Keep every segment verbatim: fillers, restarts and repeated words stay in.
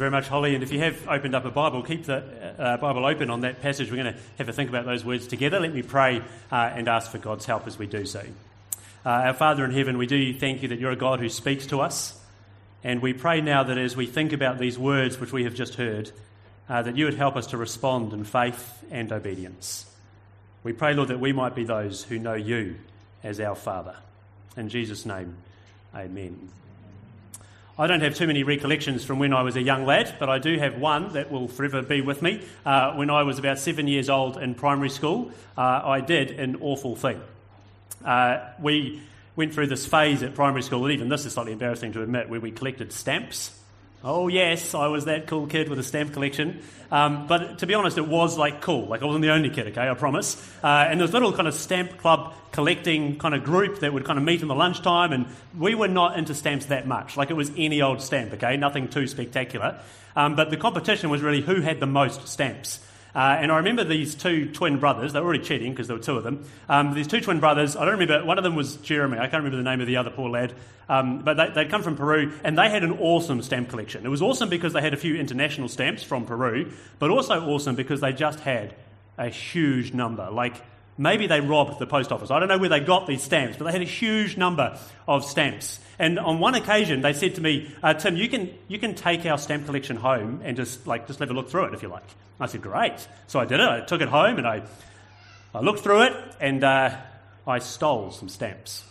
very much, Holly. And if you have opened up a Bible, keep the uh, Bible open on that passage. We're going to have a think about those words together. Let me pray uh, and ask for God's help as we do so. Uh, our Father in heaven, we do thank you that you're a God who speaks to us. And we pray now that as we think about these words which we have just heard, uh, that you would help us to respond in faith and obedience. We pray, Lord, that we might be those who know you as our Father. In Jesus' name, amen. I don't have too many recollections from when I was a young lad, but I do have one that will forever be with me. Uh, when I was about seven years old in primary school, uh, I did an awful thing. Uh, we went through this phase at primary school, and even this is slightly embarrassing to admit, where we collected stamps. Oh yes, I was that cool kid with a stamp collection. Um, but to be honest, it was like cool. Like I wasn't the only kid, okay, I promise. Uh, and there was a little kind of stamp club collecting kind of group that would kind of meet in the lunchtime, and we were not into stamps that much. Like it was any old stamp, okay, nothing too spectacular. Um, but the competition was really who had the most stamps. Uh, and I remember these two twin brothers. They were already cheating because there were two of them. Um, these two twin brothers, I don't remember, one of them was Jeremy. I can't remember the name of the other poor lad. Um, but they, they'd come from Peru, and they had an awesome stamp collection. It was awesome because they had a few international stamps from Peru, but also awesome because they just had a huge number. Like, maybe they robbed the post office. I don't know where they got these stamps, but they had a huge number of stamps. And on one occasion, they said to me, uh, Tim, you can you can take our stamp collection home and just like just have a look through it if you like. I said, great. So I did it. I took it home and I I looked through it and uh, I stole some stamps.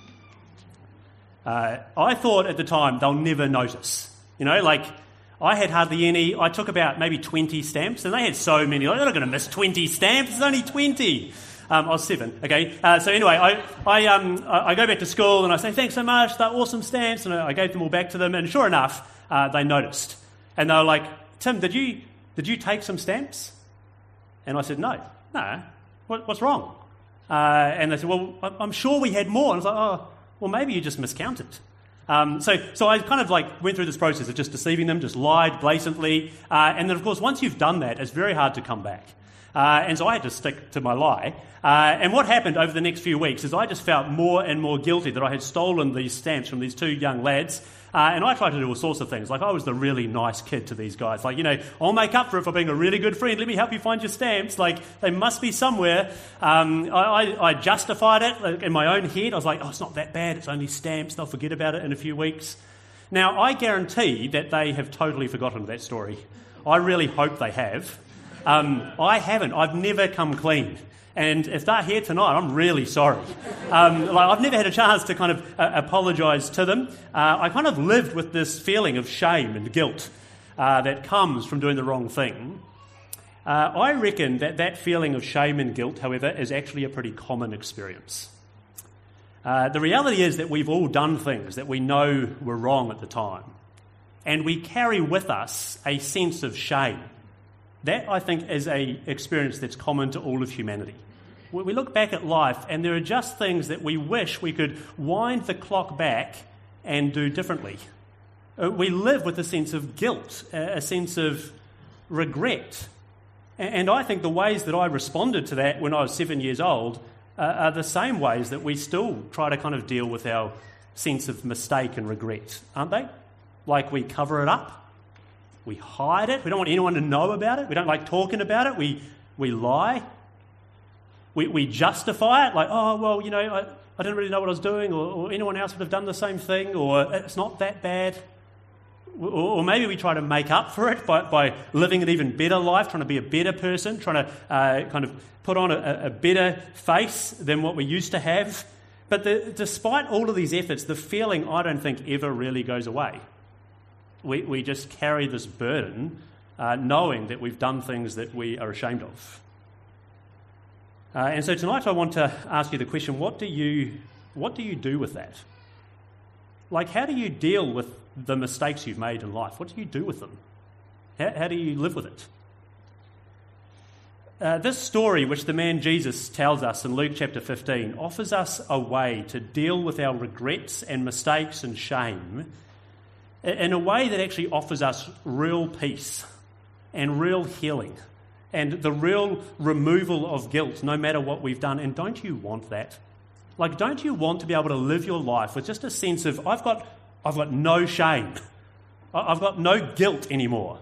Uh, I thought at the time they'll never notice. You know, like I had hardly any. I took about maybe twenty stamps, and they had so many. Like, they're not going to miss twenty stamps. It's only twenty. Um, I was seven, okay? Uh, so anyway, I I, um, I go back to school and I say, thanks so much, they're awesome stamps. And I gave them all back to them, and sure enough, uh, they noticed. And they were like, Tim, did you did you take some stamps? And I said, no. No. What, what's wrong? Uh, and they said, well, I'm sure we had more. And I was like, oh, well, maybe you just miscounted. Um, so, so I kind of like went through this process of just deceiving them, just lied blatantly. Uh, and then, of course, once you've done that, it's very hard to come back. Uh, and so I had to stick to my lie. Uh, and what happened over the next few weeks is I just felt more and more guilty that I had stolen these stamps from these two young lads. Uh, and I tried to do all sorts of things. Like I was the really nice kid to these guys. Like, you know, I'll make up for it for being a really good friend. Let me help you find your stamps. Like, they must be somewhere. Um, I, I, I justified it like, in my own head. I was like, oh, it's not that bad. It's only stamps. They'll forget about it in a few weeks. Now, I guarantee that they have totally forgotten that story. I really hope they have. Um, I haven't. I've never come clean. And if they're here tonight, I'm really sorry. Um, like I've never had a chance to kind of uh, apologise to them. Uh, I kind of lived with this feeling of shame and guilt uh, that comes from doing the wrong thing. Uh, I reckon that that feeling of shame and guilt, however, is actually a pretty common experience. Uh, the reality is that we've all done things that we know were wrong at the time. And we carry with us a sense of shame. That, I think, is an experience that's common to all of humanity. We look back at life and there are just things that we wish we could wind the clock back and do differently. We live with a sense of guilt, a sense of regret. And I think the ways that I responded to that when I was seven years old are the same ways that we still try to kind of deal with our sense of mistake and regret, aren't they? Like we cover it up. We hide it. We don't want anyone to know about it. We don't like talking about it. We we lie. We we justify it like, oh, well, you know, I, I didn't really know what I was doing, or, or anyone else would have done the same thing, or it's not that bad. Or, or maybe we try to make up for it by, by living an even better life, trying to be a better person, trying to uh, kind of put on a, a better face than what we used to have. But the, despite all of these efforts, the feeling, I don't think, ever really goes away. We we just carry this burden, uh, knowing that we've done things that we are ashamed of. Uh, and so tonight I want to ask you the question: What do you what do you do with that? Like, how do you deal with the mistakes you've made in life? What do you do with them? How, how do you live with it? Uh, this story, which the man Jesus tells us in Luke chapter fifteen, offers us a way to deal with our regrets and mistakes and shame in a way that actually offers us real peace and real healing and the real removal of guilt, no matter what we've done. And don't you want that? Like, don't you want to be able to live your life with just a sense of, I've got, I've got no shame. I've got no guilt anymore.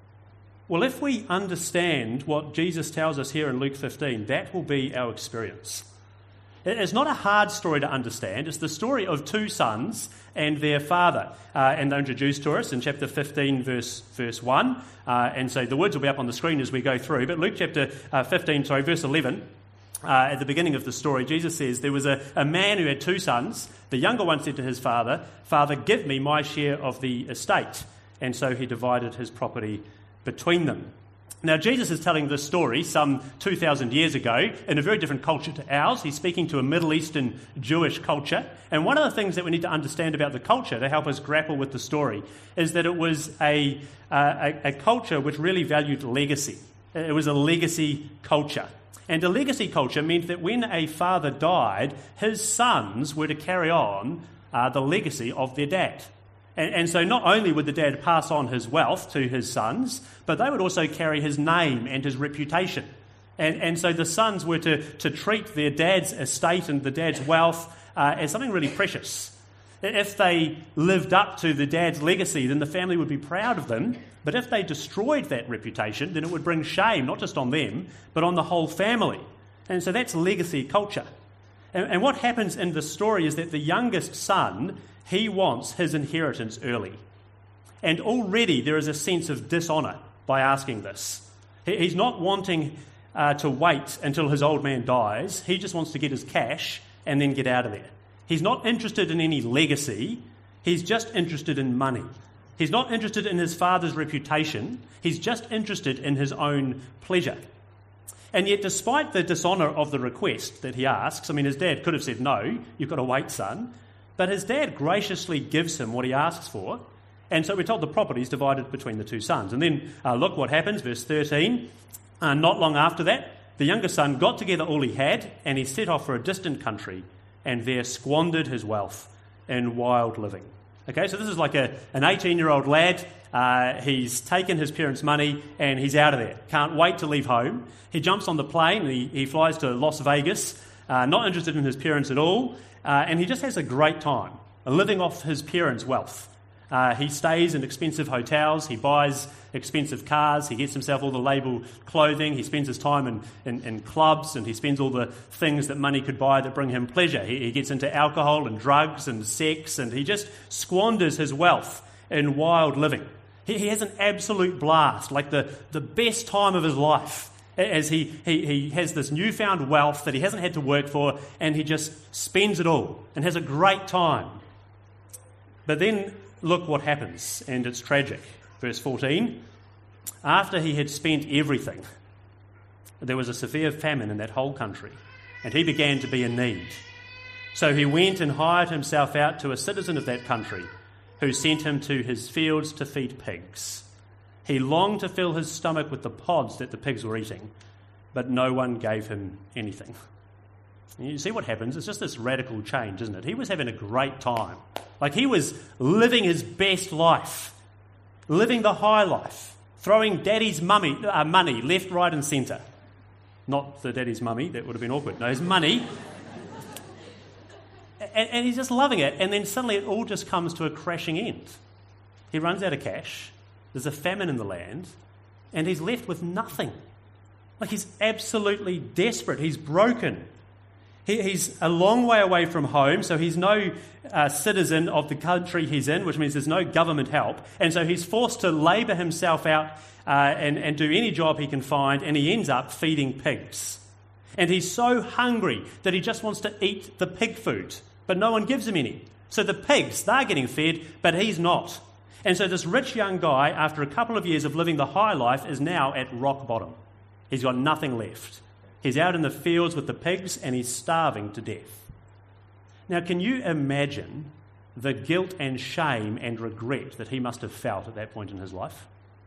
Well, if we understand what Jesus tells us here in Luke fifteen, that will be our experience. It's not a hard story to understand. It's the story of two sons and their father. Uh, and they're introduced to us in chapter fifteen, verse, verse one. Uh, and so the words will be up on the screen as we go through. But Luke chapter uh, fifteen, sorry, verse eleven, uh, at the beginning of the story, Jesus says, there was a, a man who had two sons. The younger one said to his father, "Father, give me my share of the estate." And so he divided his property between them. Now, Jesus is telling this story some two thousand years ago in a very different culture to ours. He's speaking to a Middle Eastern Jewish culture. And one of the things that we need to understand about the culture to help us grapple with the story is that it was a, uh, a, a culture which really valued legacy. It was a legacy culture. And a legacy culture meant that when a father died, his sons were to carry on uh, the legacy of their dad. And, and so not only would the dad pass on his wealth to his sons, but they would also carry his name and his reputation. And, and so the sons were to, to treat their dad's estate and the dad's wealth uh, as something really precious. If they lived up to the dad's legacy, then the family would be proud of them. But if they destroyed that reputation, then it would bring shame, not just on them, but on the whole family. And so that's legacy culture. And, and what happens in the story is that the youngest son, he wants his inheritance early. And already there is a sense of dishonour by asking this. He's not wanting uh, to wait until his old man dies. He just wants to get his cash and then get out of there. He's not interested in any legacy. He's just interested in money. He's not interested in his father's reputation. He's just interested in his own pleasure. And yet, despite the dishonour of the request that he asks, I mean, his dad could have said, "No, you've got to wait, son." But his dad graciously gives him what he asks for. And so we're told the property is divided between the two sons. And then uh, look what happens, verse thirteen. Uh, not long after that, the younger son got together all he had, and he set off for a distant country, and there squandered his wealth in wild living. Okay, so this is like a, an eighteen-year-old lad. Uh, he's taken his parents' money, and he's out of there. Can't wait to leave home. He jumps on the plane, and he, he flies to Las Vegas, uh, not interested in his parents at all. Uh, and he just has a great time living off his parents' wealth. Uh, he stays in expensive hotels, he buys expensive cars, he gets himself all the label clothing, he spends his time in, in, in clubs, and he spends all the things that money could buy that bring him pleasure. He, he gets into alcohol and drugs and sex, and he just squanders his wealth in wild living. He, he has an absolute blast, like the, the best time of his life, as he, he, he has this newfound wealth that he hasn't had to work for, and he just spends it all and has a great time. But then look what happens, and it's tragic. Verse fourteen, after he had spent everything, there was a severe famine in that whole country, and he began to be in need. So he went and hired himself out to a citizen of that country, who sent him to his fields to feed pigs. He longed to fill his stomach with the pods that the pigs were eating, but no one gave him anything. And you see what happens? It's just this radical change, isn't it? He was having a great time. Like, he was living his best life, living the high life, throwing daddy's mummy, uh, money left, right and centre. Not the daddy's mummy, that would have been awkward. No, his money. and, and he's just loving it. And then suddenly it all just comes to a crashing end. He runs out of cash. There's a famine in the land, and he's left with nothing. Like, he's absolutely desperate. He's broken. He, he's a long way away from home, so he's no uh, citizen of the country he's in, which means there's no government help. And so he's forced to labour himself out uh, and, and do any job he can find, and he ends up feeding pigs. And he's so hungry that he just wants to eat the pig food, but no one gives him any. So the pigs, they're getting fed, but he's not. And so this rich young guy, after a couple of years of living the high life, is now at rock bottom. He's got nothing left. He's out in the fields with the pigs, and he's starving to death. Now, can you imagine the guilt and shame and regret that he must have felt at that point in his life?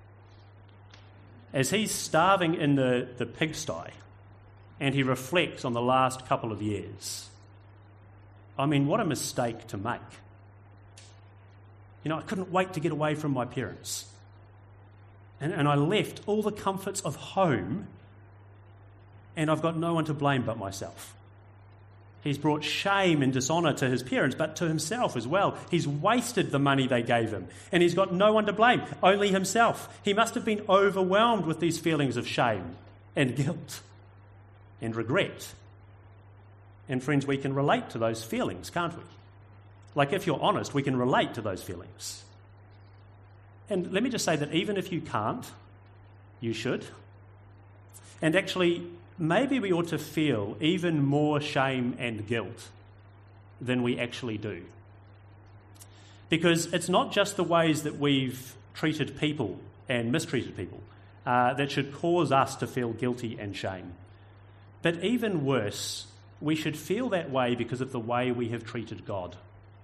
As he's starving in the, the pigsty, and he reflects on the last couple of years. I mean, what a mistake to make. You know, I couldn't wait to get away from my parents. And, and I left all the comforts of home, and I've got no one to blame but myself. He's brought shame and dishonour to his parents, but to himself as well. He's wasted the money they gave him, and he's got no one to blame, only himself. He must have been overwhelmed with these feelings of shame and guilt and regret. And friends, we can relate to those feelings, can't we? Like, if you're honest, we can relate to those feelings. And let me just say that even if you can't, you should. And actually, maybe we ought to feel even more shame and guilt than we actually do. Because it's not just the ways that we've treated people and mistreated people uh, that should cause us to feel guilty and shame. But even worse, we should feel that way because of the way we have treated God.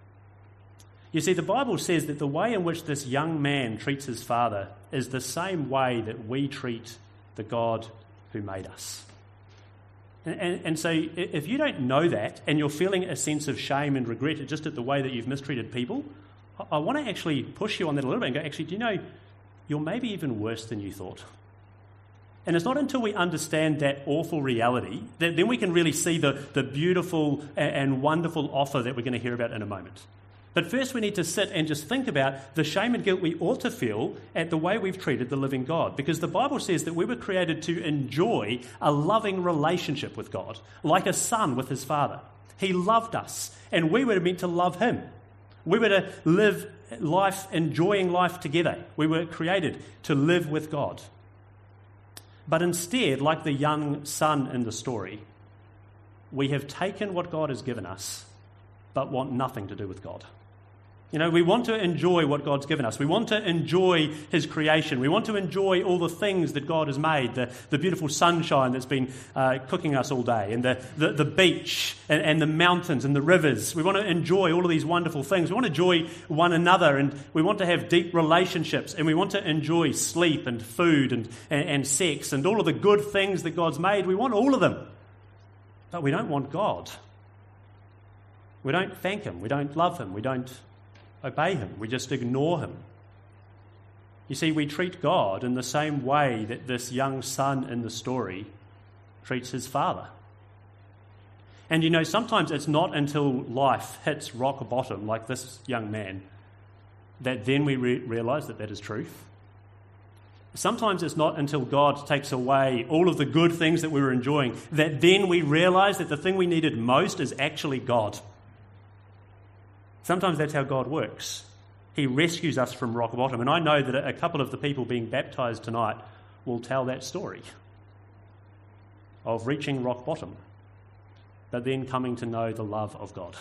You see, the Bible says that the way in which this young man treats his father is the same way that we treat the God who made us. And, and, and so if you don't know that and you're feeling a sense of shame and regret just at the way that you've mistreated people, I, I want to actually push you on that a little bit and go, actually, do you know, you're maybe even worse than you thought. And it's not until we understand that awful reality that then we can really see the, the beautiful and, and wonderful offer that we're going to hear about in a moment. But first we need to sit and just think about the shame and guilt we ought to feel at the way we've treated the living God. Because the Bible says that we were created to enjoy a loving relationship with God, like a son with his father. He loved us, and we were meant to love him. We were to live life, enjoying life together. We were created to live with God. But instead, like the young son in the story, we have taken what God has given us, but want nothing to do with God. You know, we want to enjoy what God's given us. We want to enjoy his creation. We want to enjoy all the things that God has made, the, the beautiful sunshine that's been uh, cooking us all day, and the, the, the beach, and, and the mountains and the rivers. We want to enjoy all of these wonderful things. We want to enjoy one another, and we want to have deep relationships, and we want to enjoy sleep and food and, and, and sex and all of the good things that God's made. We want all of them. But we don't want God. We don't thank him. We don't love him. We don't obey him. We just ignore him. You see, we treat God in the same way that this young son in the story treats his father. And you know, sometimes it's not until life hits rock bottom, like this young man, that then we re- realise that that is truth. Sometimes it's not until God takes away all of the good things that we were enjoying that then we realise that the thing we needed most is actually God. Sometimes that's how God works. He rescues us from rock bottom. And I know that a couple of the people being baptised tonight will tell that story of reaching rock bottom, but then coming to know the love of God.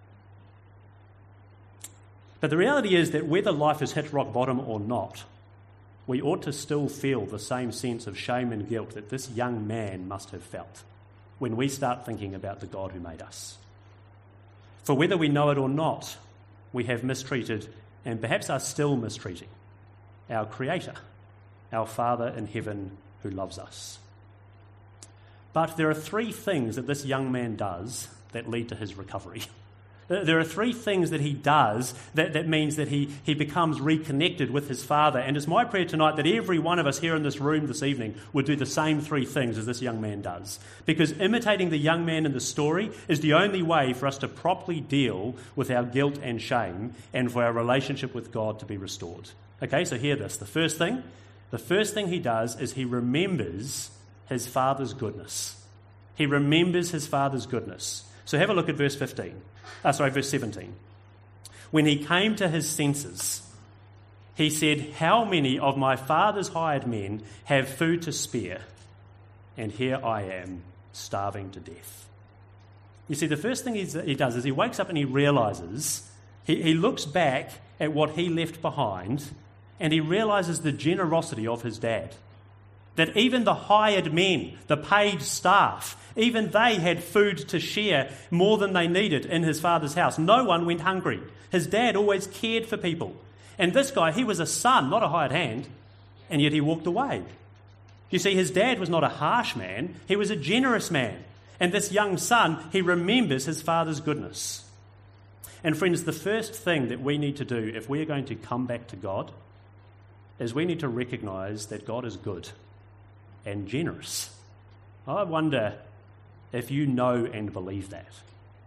But the reality is that whether life has hit rock bottom or not, we ought to still feel the same sense of shame and guilt that this young man must have felt when we start thinking about the God who made us. For whether we know it or not, we have mistreated, and perhaps are still mistreating, our Creator, our Father in heaven who loves us. But there are three things that this young man does that lead to his recovery. There are three things that he does that, that means that he, he becomes reconnected with his father. And it's my prayer tonight that every one of us here in this room this evening would do the same three things as this young man does. Because imitating the young man in the story is the only way for us to properly deal with our guilt and shame and for our relationship with God to be restored. Okay, so hear this. The first thing, the first thing he does is he remembers his father's goodness. He remembers his father's goodness. So have a look at verse fifteen. Uh, sorry, verse seventeen. When he came to his senses, he said, "How many of my father's hired men have food to spare? And here I am, starving to death." You see, the first thing he's, he does is he wakes up and he realises, he, he looks back at what he left behind, and he realises the generosity of his dad. That even the hired men, the paid staff, even they had food to share more than they needed in his father's house. No one went hungry. His dad always cared for people. And this guy, he was a son, not a hired hand, and yet he walked away. You see, his dad was not a harsh man, he was a generous man. And this young son, he remembers his father's goodness. And friends, the first thing that we need to do if we are going to come back to God is we need to recognise that God is good and generous. I wonder if you know and believe that.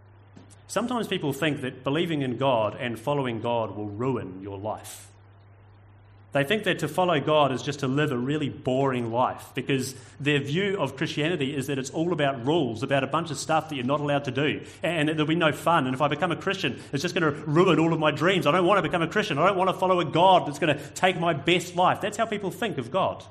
Sometimes people think that believing in God and following God will ruin your life. They think that to follow God is just to live a really boring life, because their view of Christianity is that it's all about rules, about a bunch of stuff that you're not allowed to do, and there'll be no fun. And if I become a Christian, it's just going to ruin all of my dreams. I don't want to become a Christian. I don't want to follow a God that's going to take my best life. That's how people think of God.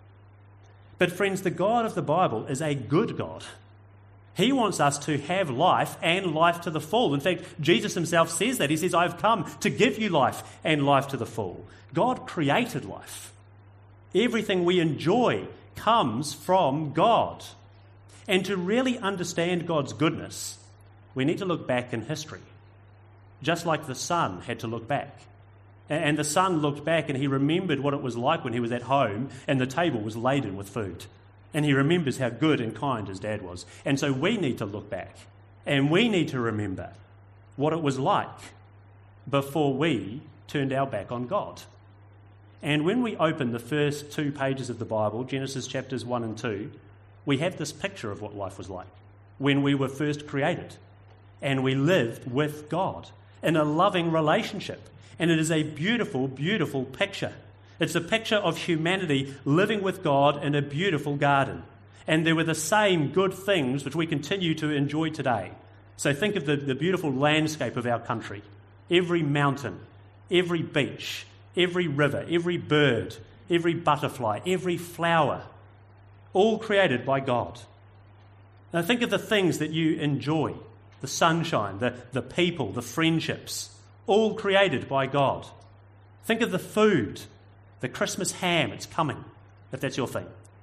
But friends, the God of the Bible is a good God. He wants us to have life and life to the full. In fact, Jesus himself says that. He says, I've come to give you life and life to the full. God created life. Everything we enjoy comes from God. And to really understand God's goodness, we need to look back in history. Just like the son had to look back. And the son looked back and he remembered what it was like when he was at home and the table was laden with food. And he remembers how good and kind his dad was. And so we need to look back and we need to remember what it was like before we turned our back on God. And when we open the first two pages of the Bible, Genesis chapters one and two, we have this picture of what life was like when we were first created and we lived with God in a loving relationship. And it is a beautiful, beautiful picture. It's a picture of humanity living with God in a beautiful garden. And there were the same good things which we continue to enjoy today. So think of the, the beautiful landscape of our country. Every mountain, every beach, every river, every bird, every butterfly, every flower, all created by God. Now think of the things that you enjoy, the sunshine, the, the people, the friendships, all created by God. Think of the food, the Christmas ham, it's coming, if that's your thing.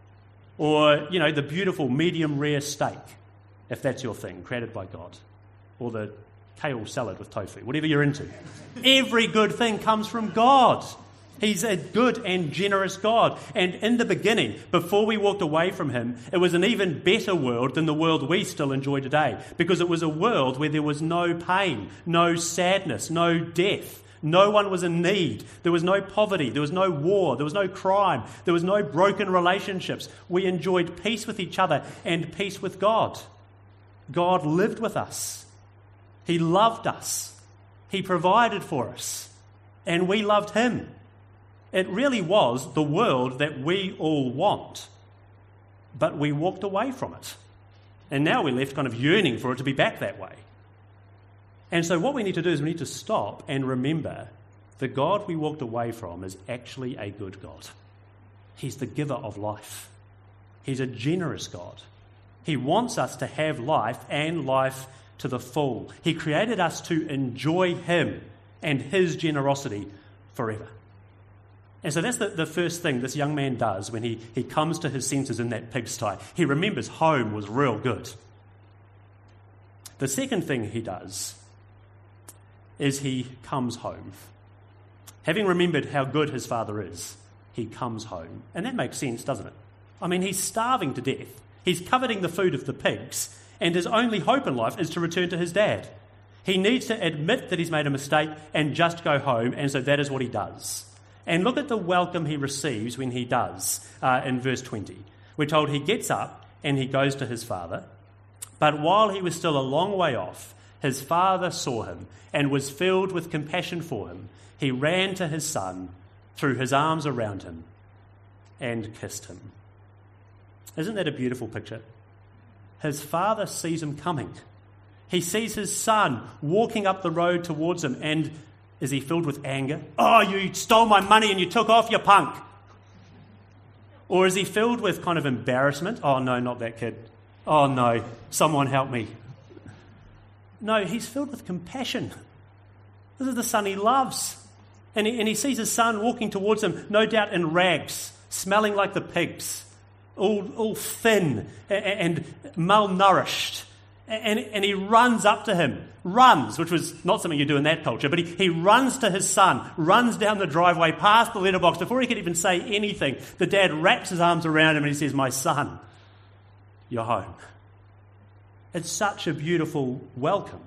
Or, you know, the beautiful medium rare steak, if that's your thing, created by God. Or the kale salad with tofu, whatever you're into. Every good thing comes from God. He's a good and generous God. And in the beginning, before we walked away from him, it was an even better world than the world we still enjoy today. Because it was a world where there was no pain, no sadness, no death. No one was in need. There was no poverty. There was no war. There was no crime. There was no broken relationships. We enjoyed peace with each other and peace with God. God lived with us. He loved us. He provided for us. And we loved him. It really was the world that we all want. But we walked away from it. And now we're left kind of yearning for it to be back that way. And so what we need to do is we need to stop and remember the God we walked away from is actually a good God. He's the giver of life. He's a generous God. He wants us to have life and life to the full. He created us to enjoy him and his generosity forever. And so that's the, the first thing this young man does when he, he comes to his senses in that pigsty. He remembers home was real good. The second thing he does is he comes home. Having remembered how good his father is, he comes home. And that makes sense, doesn't it? I mean, he's starving to death. He's coveting the food of the pigs, and his only hope in life is to return to his dad. He needs to admit that he's made a mistake and just go home, and so that is what he does. And look at the welcome he receives when he does uh, in verse twenty. We're told he gets up and he goes to his father, but while he was still a long way off, his father saw him and was filled with compassion for him. He ran to his son, threw his arms around him, and kissed him. Isn't that a beautiful picture? His father sees him coming. He sees his son walking up the road towards him, and is he filled with anger? Oh, you stole my money and you took off, you punk. Or is he filled with kind of embarrassment? Oh no, not that kid. Oh no, someone help me. No, he's filled with compassion. This is the son he loves. And he, and he sees his son walking towards him, no doubt in rags, smelling like the pigs, all, all thin and, and malnourished. And, and he runs up to him, runs, which was not something you do in that culture, but he, he runs to his son, runs down the driveway, past the letterbox. Before he could even say anything, the dad wraps his arms around him and he says, "My son, you're home." It's such a beautiful welcome.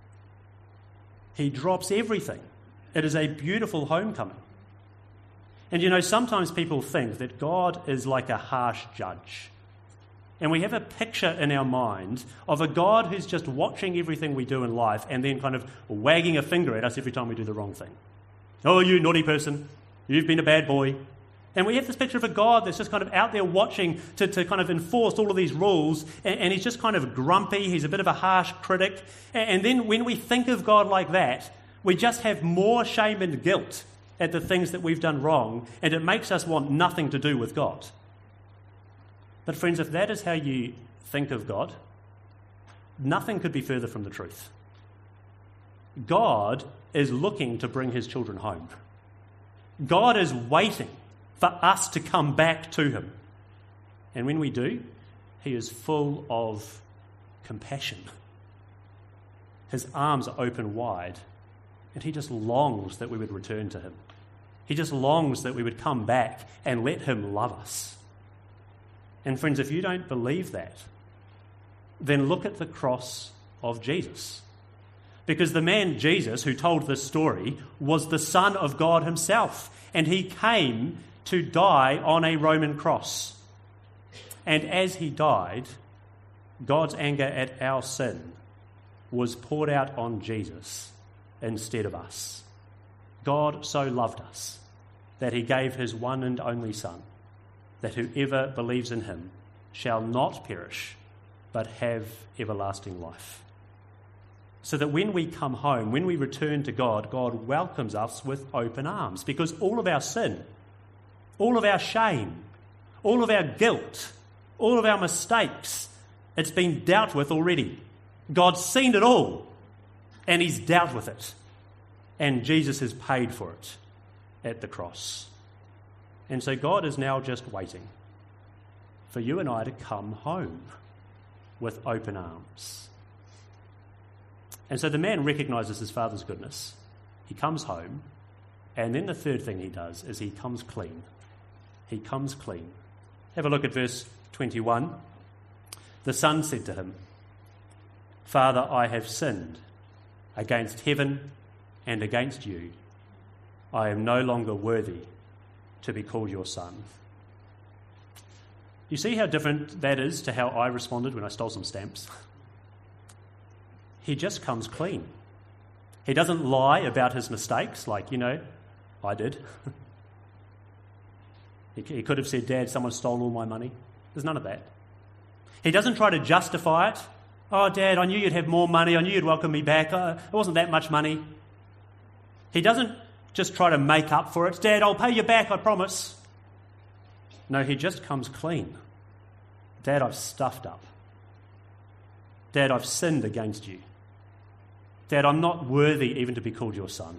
He drops everything. It is a beautiful homecoming. And you know, sometimes people think that God is like a harsh judge. And we have a picture in our mind of a God who's just watching everything we do in life and then kind of wagging a finger at us every time we do the wrong thing. Oh, you naughty person. You've been a bad boy. And we have this picture of a God that's just kind of out there watching to, to kind of enforce all of these rules, and, and he's just kind of grumpy, he's a bit of a harsh critic. And, and then when we think of God like that, we just have more shame and guilt at the things that we've done wrong, and it makes us want nothing to do with God. But friends, if that is how you think of God, nothing could be further from the truth. God is looking to bring his children home. God is waiting for us to come back to him. And when we do, he is full of compassion. His arms are open wide, and he just longs that we would return to him. He just longs that we would come back and let him love us. And friends, if you don't believe that, then look at the cross of Jesus. Because the man Jesus who told this story was the Son of God himself, and he came to die on a Roman cross. And as he died, God's anger at our sin was poured out on Jesus instead of us. God so loved us that he gave his one and only Son, that whoever believes in him shall not perish, but have everlasting life. So that when we come home, when we return to God, God welcomes us with open arms, because all of our sin, all of our shame, all of our guilt, all of our mistakes, it's been dealt with already. God's seen it all, and he's dealt with it. And Jesus has paid for it at the cross. And so God is now just waiting for you and I to come home with open arms. And so the man recognises his father's goodness. He comes home, and then the third thing he does is he comes clean. He comes clean. Have a look at verse twenty-one. The son said to him, Father, I have sinned against heaven and against you. I am no longer worthy to be called your son. You see how different that is to how I responded when I stole some stamps? He just comes clean. He doesn't lie about his mistakes like, you know, I did. He could have said, Dad, someone stole all my money. There's none of that. He doesn't try to justify it. Oh, Dad, I knew you'd have more money. I knew you'd welcome me back. Uh, it wasn't that much money. He doesn't just try to make up for it. Dad, I'll pay you back, I promise. No, he just comes clean. Dad, I've stuffed up. Dad, I've sinned against you. Dad, I'm not worthy even to be called your son.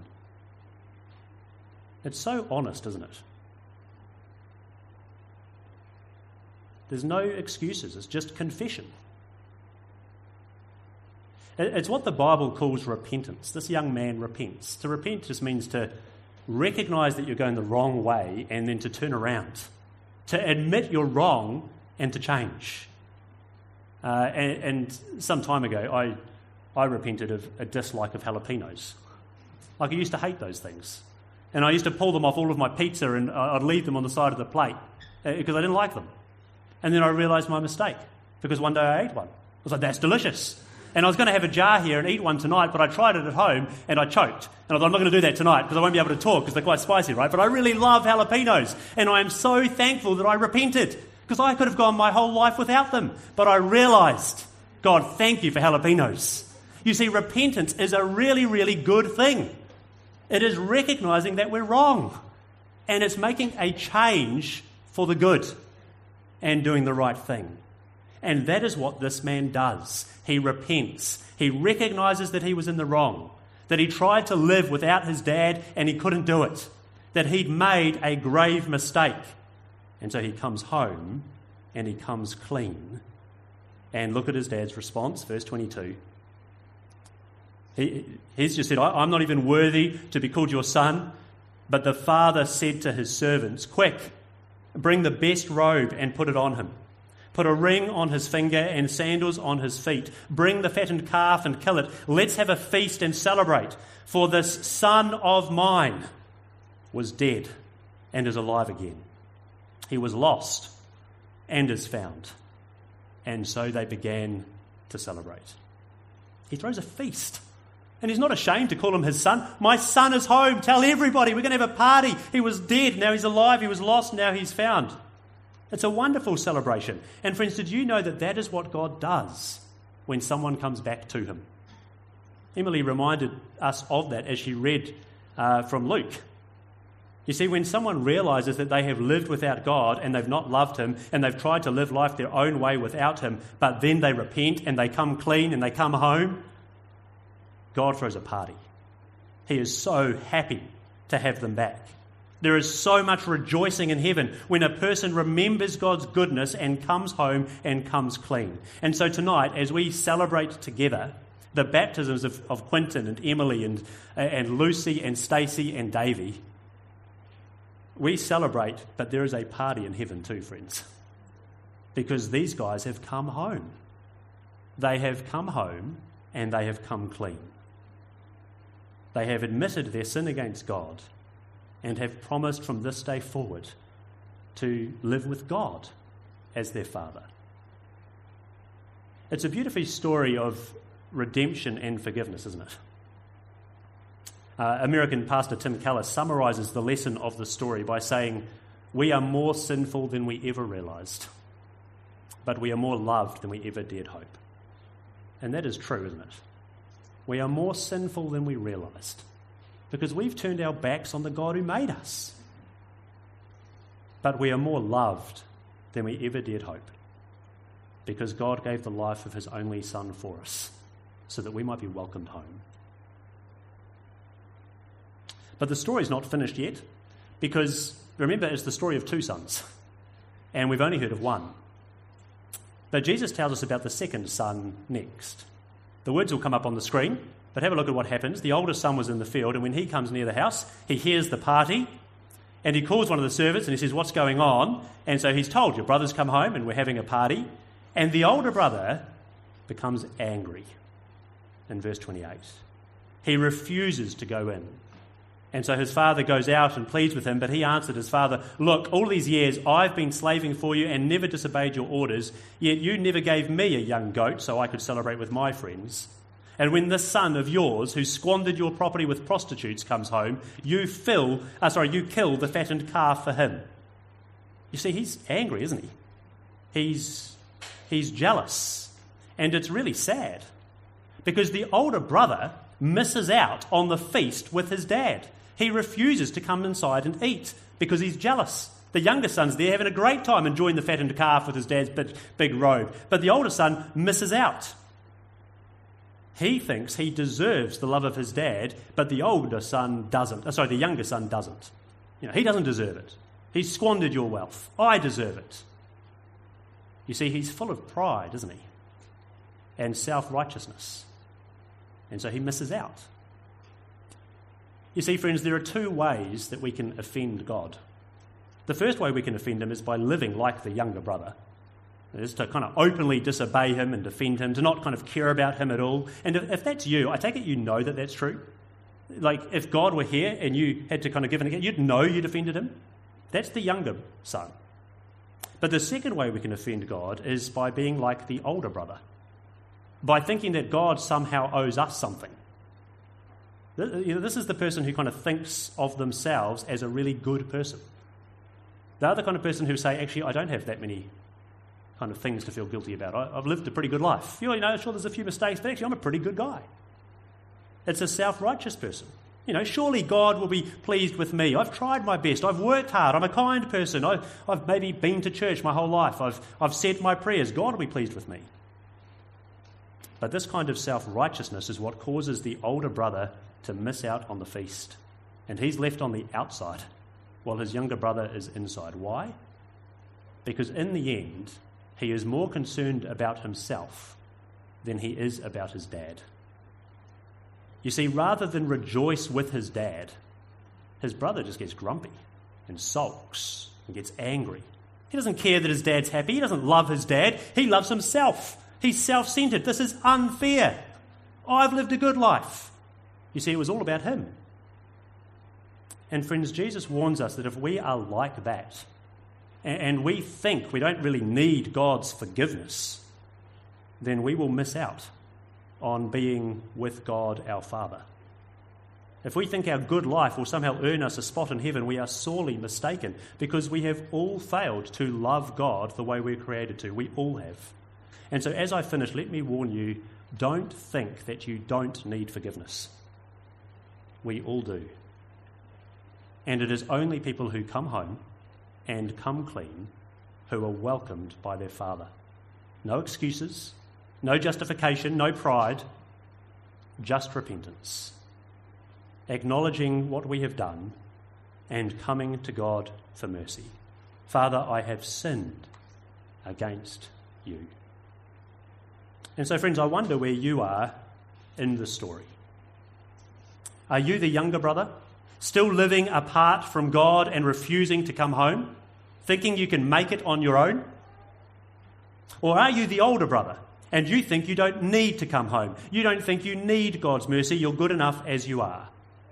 It's so honest, isn't it? There's no excuses. It's just confession. It's what the Bible calls repentance. This young man repents. To repent just means to recognise that you're going the wrong way and then to turn around. To admit you're wrong and to change. Uh, and, and some time ago, I, I repented of a dislike of jalapenos. Like, I used to hate those things. And I used to pull them off all of my pizza and I'd leave them on the side of the plate because I didn't like them. And then I realised my mistake, because one day I ate one. I was like, that's delicious. And I was going to have a jar here and eat one tonight, but I tried it at home and I choked. And I thought, I'm not going to do that tonight because I won't be able to talk because they're quite spicy, right? But I really love jalapenos. And I am so thankful that I repented, because I could have gone my whole life without them. But I realised, God, thank you for jalapenos. You see, repentance is a really, really good thing. It is recognising that we're wrong. And it's making a change for the good and doing the right thing. And that is what this man does. He repents. He recognises that he was in the wrong, that he tried to live without his dad and he couldn't do it, that he'd made a grave mistake. And so he comes home and he comes clean. And look at his dad's response, verse twenty-two. He, he's just said, I'm not even worthy to be called your son. But the father said to his servants, quick, bring the best robe and put it on him. Put a ring on his finger and sandals on his feet. Bring the fattened calf and kill it. Let's have a feast and celebrate. For this son of mine was dead and is alive again. He was lost and is found. And so they began to celebrate. He throws a feast. And he's not ashamed to call him his son. My son is home. Tell everybody. We're going to have a party. He was dead. Now he's alive. He was lost. Now he's found. It's a wonderful celebration. And friends, did you know that that is what God does when someone comes back to him? Emily reminded us of that as she read uh, from Luke. You see, when someone realises that they have lived without God and they've not loved him and they've tried to live life their own way without him, but then they repent and they come clean and they come home, God throws a party. He is so happy to have them back. There is so much rejoicing in heaven when a person remembers God's goodness and comes home and comes clean. And so tonight, as we celebrate together the baptisms of, of Quinton and Emily and, and Lucy and Stacey and Davey, we celebrate, but there is a party in heaven too, friends. Because these guys have come home. They have come home and they have come clean. They have admitted their sin against God and have promised from this day forward to live with God as their Father. It's a beautiful story of redemption and forgiveness, isn't it? Uh, American pastor Tim Keller summarises the lesson of the story by saying, "We are more sinful than we ever realised, but we are more loved than we ever dared hope." And that is true, isn't it? We are more sinful than we realised because we've turned our backs on the God who made us. But we are more loved than we ever dared hope because God gave the life of his only Son for us so that we might be welcomed home. But the story's not finished yet because, remember, it's the story of two sons and we've only heard of one. But Jesus tells us about the second son next. The words will come up on the screen, but have a look at what happens. The oldest son was in the field, and when he comes near the house, he hears the party, and he calls one of the servants, and he says, "What's going on?" And so he's told, "Your brother's come home, and we're having a party." And the older brother becomes angry in verse twenty-eight. He refuses to go in. And so his father goes out and pleads with him, but he answered his father, "Look, all these years I've been slaving for you and never disobeyed your orders, yet you never gave me a young goat so I could celebrate with my friends. And when this son of yours, who squandered your property with prostitutes, comes home, you fill, uh, sorry, you kill the fattened calf for him." You see, he's angry, isn't he? He's, he's jealous. And it's really sad because the older brother misses out on the feast with his dad. He refuses to come inside and eat because he's jealous. The younger son's there having a great time enjoying the fattened calf with his dad's big, big robe. But the older son misses out. He thinks he deserves the love of his dad, but the older son doesn't. Oh, sorry, the younger son doesn't. You know, he doesn't deserve it. He's squandered your wealth. I deserve it. You see, he's full of pride, isn't he? And self-righteousness. And so he misses out. You see, friends, there are two ways that we can offend God. The first way we can offend him is by living like the younger brother. It is to kind of openly disobey him and defend him, to not kind of care about him at all. And if, if that's you, I take it you know that that's true. Like if God were here and you had to kind of give an account, you'd know you'd offended him. That's the younger son. But the second way we can offend God is by being like the older brother, by thinking that God somehow owes us something. This is the person who kind of thinks of themselves as a really good person. They're the kind of person who say, actually, I don't have that many kind of things to feel guilty about. I, I've lived a pretty good life. You know, sure, there's a few mistakes, but actually I'm a pretty good guy. It's a self-righteous person. You know, surely God will be pleased with me. I've tried my best. I've worked hard. I'm a kind person. I've, I've maybe been to church my whole life. I've, I've said my prayers. God will be pleased with me. But this kind of self-righteousness is what causes the older brother to miss out on the feast. And he's left on the outside while his younger brother is inside. Why? Because in the end, he is more concerned about himself than he is about his dad. You see, rather than rejoice with his dad, his brother just gets grumpy and sulks and gets angry. He doesn't care that his dad's happy. He doesn't love his dad. He loves himself. He's self-centered. This is unfair. I've lived a good life. You see, it was all about him. And friends, Jesus warns us that if we are like that, and we think we don't really need God's forgiveness, then we will miss out on being with God our Father. If we think our good life will somehow earn us a spot in heaven, we are sorely mistaken, because we have all failed to love God the way we're created to. We all have. And so as I finish, let me warn you, don't think that you don't need forgiveness. We all do. And it is only people who come home and come clean who are welcomed by their Father. No excuses, no justification, no pride, just repentance. Acknowledging what we have done and coming to God for mercy. Father, I have sinned against you. And so, friends, I wonder where you are in the story. Are you the younger brother, still living apart from God and refusing to come home, thinking you can make it on your own? Or are you the older brother, and you think you don't need to come home? You don't think you need God's mercy, you're good enough as you are?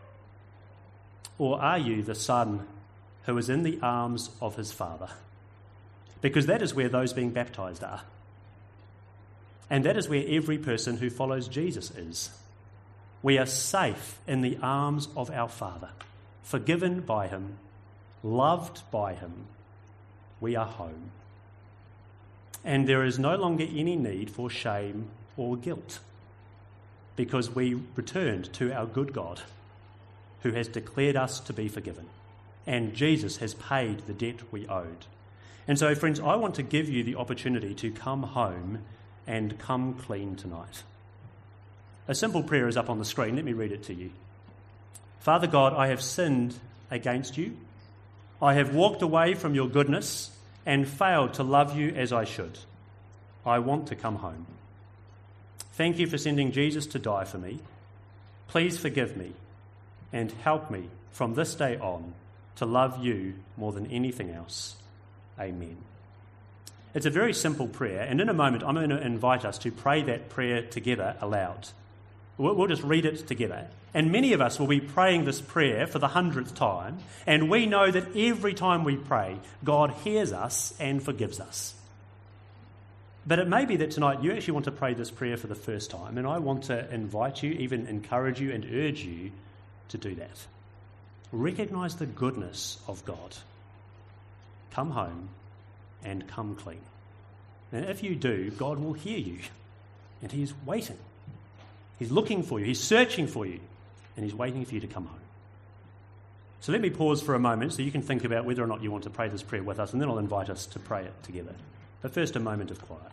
Or are you the son who is in the arms of his Father? Because that is where those being baptised are. And that is where every person who follows Jesus is. We are safe in the arms of our Father, forgiven by him, loved by him. We are home. And there is no longer any need for shame or guilt, because we returned to our good God, who has declared us to be forgiven. And Jesus has paid the debt we owed. And so, friends, I want to give you the opportunity to come home and come clean tonight. A simple prayer is up on the screen. Let me read it to you. Father God, I have sinned against you. I have walked away from your goodness and failed to love you as I should. I want to come home. Thank you for sending Jesus to die for me. Please forgive me and help me from this day on to love you more than anything else. Amen. It's a very simple prayer, and in a moment I'm going to invite us to pray that prayer together aloud. We'll, we'll just read it together. And many of us will be praying this prayer for the hundredth time, and we know that every time we pray, God hears us and forgives us. But it may be that tonight you actually want to pray this prayer for the first time, and I want to invite you, even encourage you and urge you to do that. Recognise the goodness of God. Come home and come clean. And if you do, God will hear you, and he is waiting. He's looking for you, he's searching for you, and he's waiting for you to come home. So let me pause for a moment so you can think about whether or not you want to pray this prayer with us, and then I'll invite us to pray it together. But first, a moment of quiet.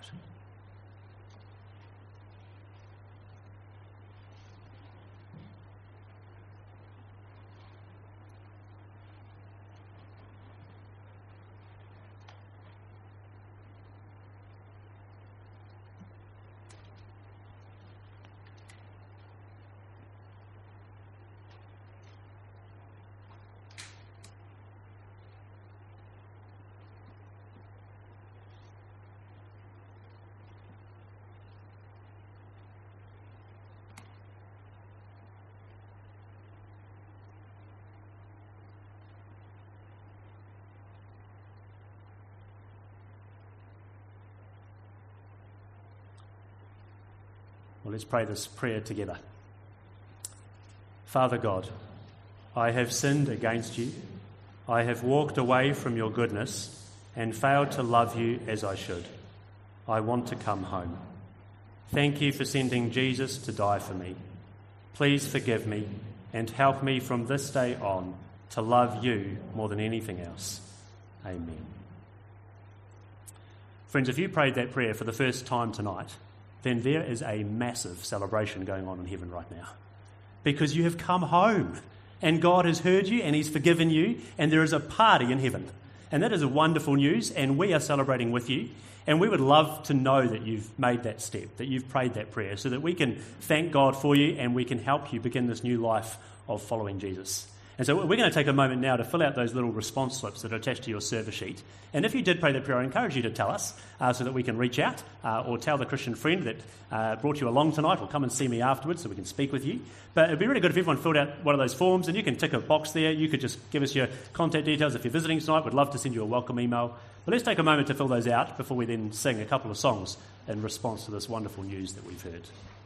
Well, let's pray this prayer together. Father God, I have sinned against you. I have walked away from your goodness and failed to love you as I should. I want to come home. Thank you for sending Jesus to die for me. Please forgive me and help me from this day on to love you more than anything else. Amen. Friends, if you prayed that prayer for the first time tonight, then there is a massive celebration going on in heaven right now, because you have come home and God has heard you and he's forgiven you, and there is a party in heaven. And that is a wonderful news, and we are celebrating with you, and we would love to know that you've made that step, that you've prayed that prayer, so that we can thank God for you and we can help you begin this new life of following Jesus. And so we're going to take a moment now to fill out those little response slips that are attached to your service sheet. And if you did pray that prayer, I encourage you to tell us uh, so that we can reach out uh, or tell the Christian friend that uh, brought you along tonight, or come and see me afterwards so we can speak with you. But it'd be really good if everyone filled out one of those forms, and you can tick a box there. You could just give us your contact details if you're visiting tonight. We'd love to send you a welcome email. But let's take a moment to fill those out before we then sing a couple of songs in response to this wonderful news that we've heard.